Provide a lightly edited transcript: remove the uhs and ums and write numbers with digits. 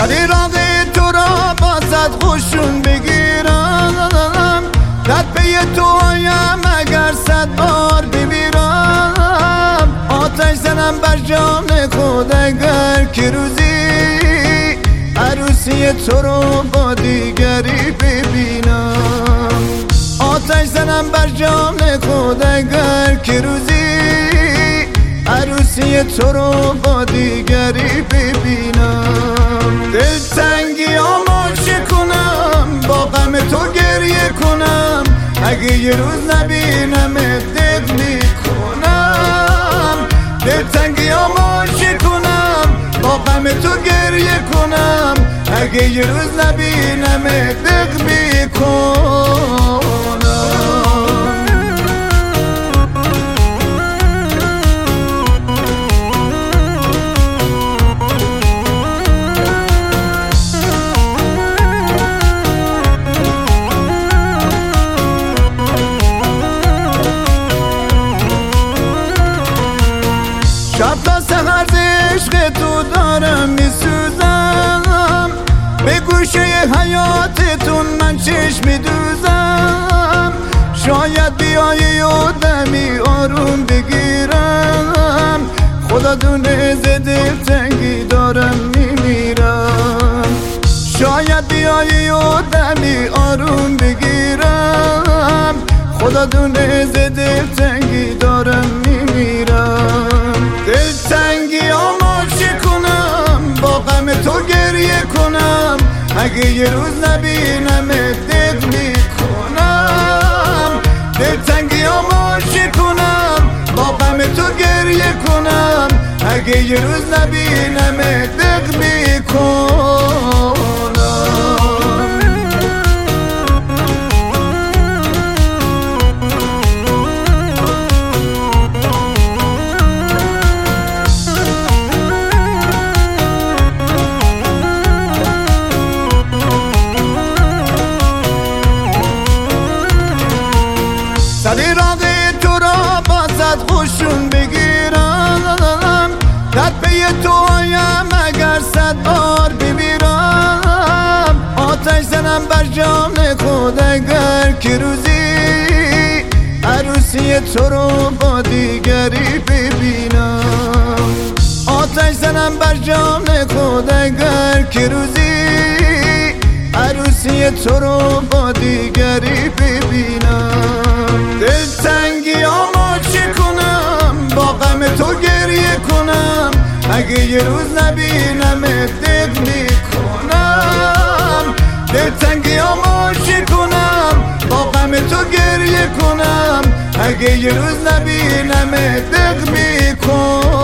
سری راغ تو را بازد خوشون بگیرم، در پی تو آیم اگر 100 بار بمیرم. آتش زنم بر جان خود اگر که روزی عروسی تو رو با دیگری ببینم. آتش زنم بر جان خود اگر که روزی عروسی تو رو با دیگری ببینم. دلتنگی آماشه کنم، با غم تو گریه کنم، اگه یه روز نبینمت دق میکنم. دلتنگی آماشه کنم، با غم تو گریه کنم، اگه یه روز نبینمت دق میکنم. شب تا سحر عشق تو دارم میسوزم، به گوشه حیاتتون من چشم دوزم. شاید بیایی و دمی آروم بگیرم، خدا دونه ز دلتنگی دارم میمیرم. شاید بیایی و دمی آروم بگیرم، خدا دونه ز دلتنگی دارم میمیرم. دلتنگی آماشه کنم، با غم تو گریه کنم، اگه یه روز نبینمت دق میکنم. دلتنگی آماشه کنم، با غم تو گریه کنم، اگه یه روز نبینمت دق میکنم. سری راغ تو را بازد خوشون بگیرم، در پی تو آیم اگر 100 بار بمیرم. آتش زنم بر جان خود اگر که روزی عروسی تو رو با دیگری ببینم. آتش زنم بر جان خود اگر که روزی عروسی تو رو با دیگری ببینم. دلتنگی آماشه کنم، با غم تو گریه کنم، اگه یه روز نبینمت دق میکنم. دلتنگی آماشه کنم، با غم تو گریه کنم، اگه یه روز نبینمت دق میکنم.